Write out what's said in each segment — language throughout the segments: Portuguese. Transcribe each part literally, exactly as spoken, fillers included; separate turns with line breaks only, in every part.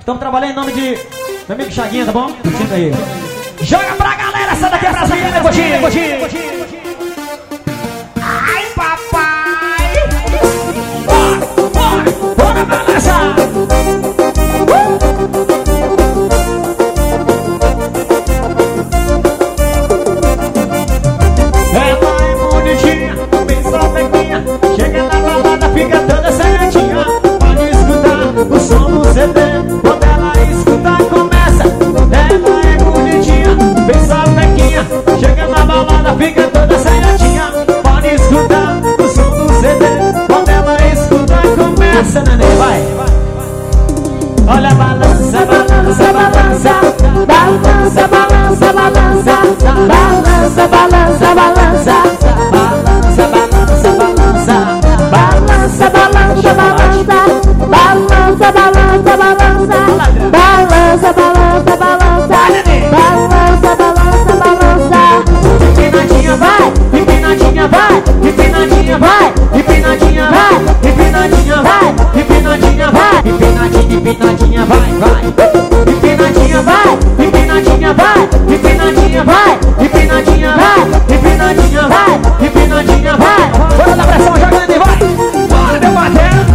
Estamos trabalhando em nome de meu amigo Chaguinha, tá bom? Curtindo aí. Joga pra galera, essa daqui é pra cima, né, Gotinho, Gotinho, Gotinho. Ai, papai! Bora, bora, bora balançar! Ela é bonitinha, bem salvequinha. Chega na balada, fica toda certinha. Pode escutar o som do C D. Quando ela escutar, começa. Ela é bonitinha, bem salvequinha. Chega na balada, fica toda certinha. Pode escutar o som do C D. Quando ela escutar, começa, neném, vai. Olha, balança, balança, balança. Balança, balança, balança. Balança, balança, balança. Balança, balança, balança. Balança, balança, balança. Balança, balança, balança. Balança, balança, balança. Balança, balança, balança. Empinadinha vai, empinadinha vai, empinadinha vai, empinadinha vai, empinadinha vai, empinadinha vai, empinadinha, empinadinha vai, vai. Empinadinha vai, empinadinha vai, empinadinha vai, empinadinha vai, empinadinha vai, empinadinha vai. Bora na pressão, joga dentro e vai. Bora, meu batendo.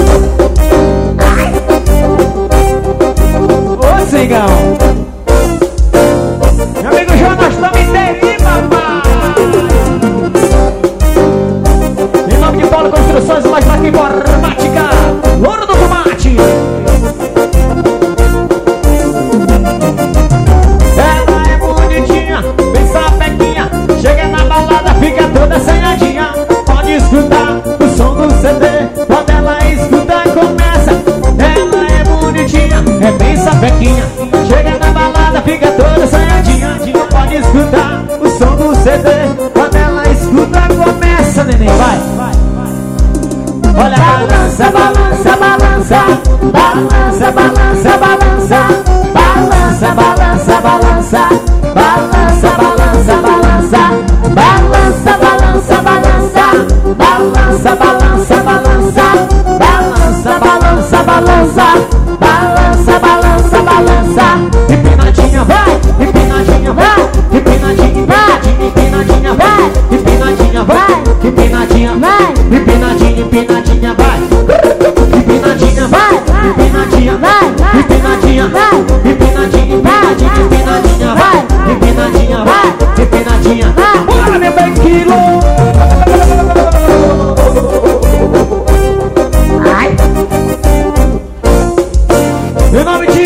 Ô, cigão. Meu amigo Jonas, estamos inteirinho, papai. Em nome de Paulo Construções, mais placa informática. Louro do Tomate. Ela é bonitinha, bem sapequinha. Chega na balada, fica toda assanhadinha. Pode escutar o som do C D. Quando ela escutar, começa. Ela é bonitinha, é bem sapequinha. Chega na balada, fica toda assanhadinha. Pode escutar o som do C D. Quando ela escuta, começa, neném, vai. Olha, balança, balança, balança. Balança, balança, balança. Balança, balança, balança. Balança, balança, balança. Balança, balança, balança. Balança, balança, balança. Balança, balança, balança. Balança, balança, balança. Empinadinha vai, empinadinha vai. Empinadinha vai, empinadinha vai. Empinadinha vai, empinadinha vai. Empinadinha, empinadinha vai. Empinadinha vai, empinadinha vai. Empinadinha vai, empinadinha, empinadinha, empinadinha vai. Empinadinha vai, empinadinha vai. Bora, meu bem quilo. Ai. Em nome de